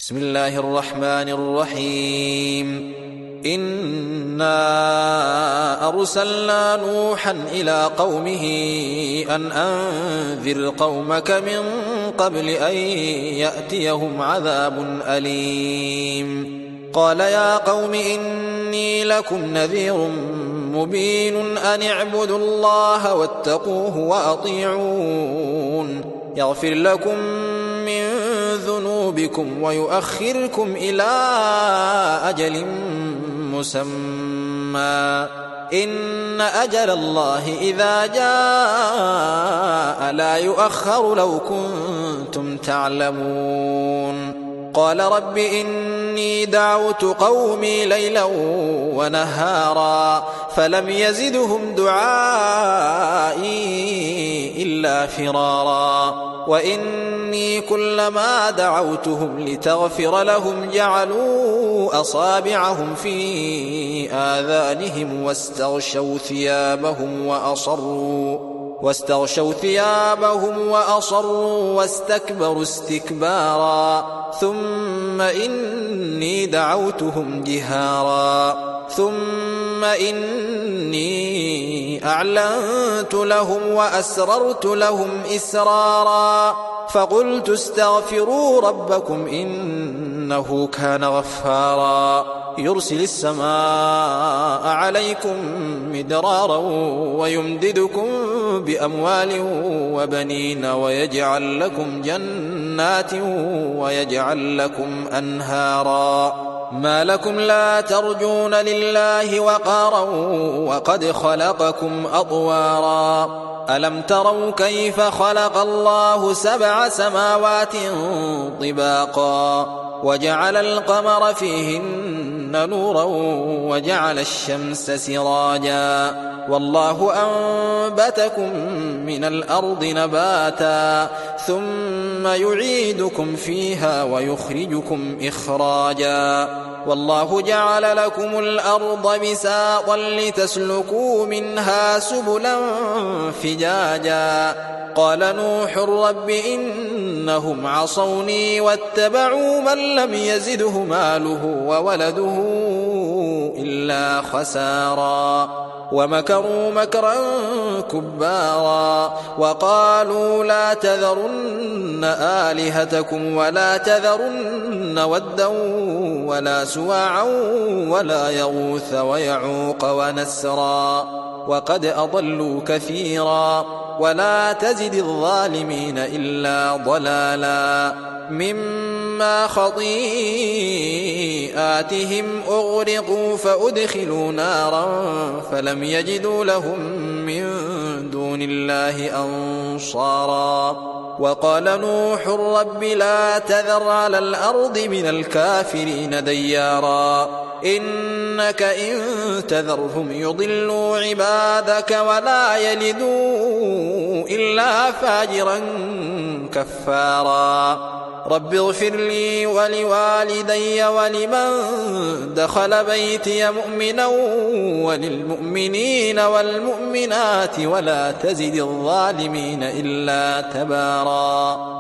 بسم الله الرحمن الرحيم إنا أرسلنا نوحا إلى قومه أن أنذر قومك من قبل أن يأتيهم عذاب أليم قال يا قوم إني لكم نذير مبين أن اعبدوا الله واتقوه وأطيعون يغفر لكم من ذنوبكم ويؤخركم إلى أجل مسمى إن أجل الله إذا جاء لا يؤخر لو كنتم تعلمون قال رب إني دعوت قومي ليلا ونهارا فلم يزدهم دعائي إلا فرارا وإني كلما دعوتهم لتغفر لهم جعلوا أصابعهم في آذانهم واستغشوا ثيابهم وأصروا واستكبروا استكبارا ثم إني دعوتهم جهارا ثم إني أعلنت لهم وأسررت لهم إسرارا فقلت استغفروا ربكم إنه كان غفارا يرسل السماء عليكم مدرارا ويمددكم بأموال وبنين ويجعل لكم جنات ويجعل لكم أنهارا ما لكم لا ترجون لله وقارا وقد خلقكم أطوارا ألم تروا كيف خلق الله 7 سماوات طباقا وجعل القمر فيهن نورا وجعل الشمس سراجا والله أنبتكم من الأرض نباتا ثم يعيدكم فيها ويخرجكم إخراجا والله جعل لكم الأرض بساطا لتسلكوا منها سبلا فجاجا قال نوح رب إنهم عصوني واتبعوا من لم يزده ماله وولده إلا خسارا ومكروا مكرا كبارا وقالوا لا تذرن آلهتكم ولا تذرن ودا ولا سواعا ولا يغوث ويعوق ونسرا وقد أضلوا كثيرا ولا تزد الظالمين إلا ضلالا مما خطيئاتهم أغرقوا فأدخلوا نارا فلم يجدوا لهم من دون الله أنصارا وقال نوح رب لا تذر على الأرض من الكافرين ديارا إنك إن تذرهم يضلوا عبادك ولا يلدوا إلا فاجرا كفارا رب اغفر لي ولوالدي ولمن دخل بيتي مؤمنا وللمؤمنين والمؤمنات ولا تزد الظالمين إلا تبارا